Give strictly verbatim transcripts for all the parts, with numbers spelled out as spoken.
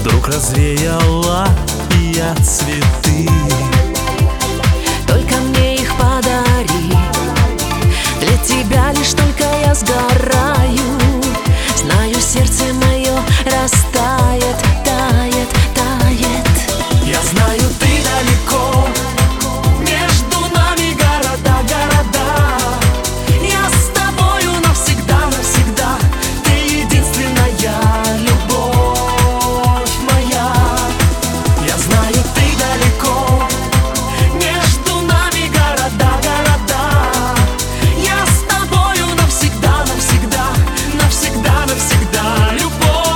вдруг развеяла я цветы. Только мне их подари, для тебя лишь только я сгораю. Знаю, сердце мое растает, тает, тает. Я знаю, ты далеко, между нами города, города. Я с тобою навсегда, навсегда. Ты единственная любовь моя. Я знаю, ты далеко, между нами города, города. Я с тобою навсегда, навсегда, навсегда, навсегда. Любовь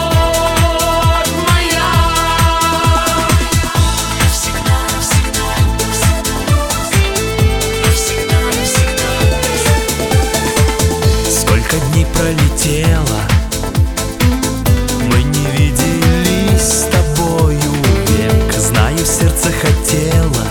моя. Навсегда, навсегда, навсегда, навсегда. Сколько дней пролетело, мы не виделись с тобою век. Знаю, сердце хотело,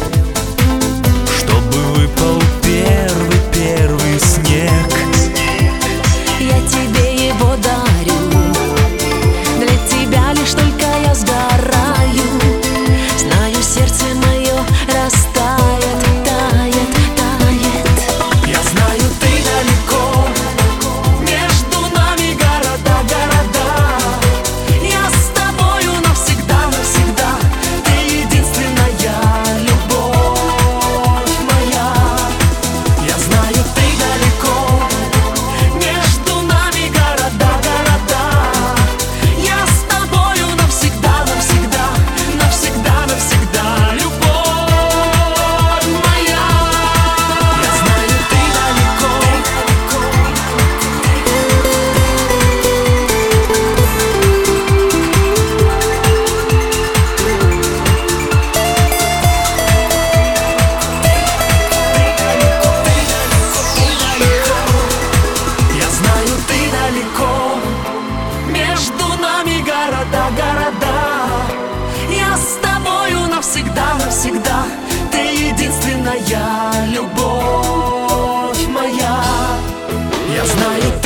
чтобы выпал первый, первый снег. Я тебе его дарю, для тебя лишь только я сгораю. Знаю, сердце мое растает, тает, тает. Я знаю, ты далеко, между нами города, города. Я с тобою навсегда, навсегда. Ты единственная любовь моя. Я знаю, ты далеко, между нами города, города. Я с тобою навсегда, навсегда, навсегда, навсегда. Любовь моя. Я знаю, ты далеко. Я знаю, ты далеко, между нами города, города. Я с тобою навсегда, навсегда. Ты единственная любовь моя. Я знаю,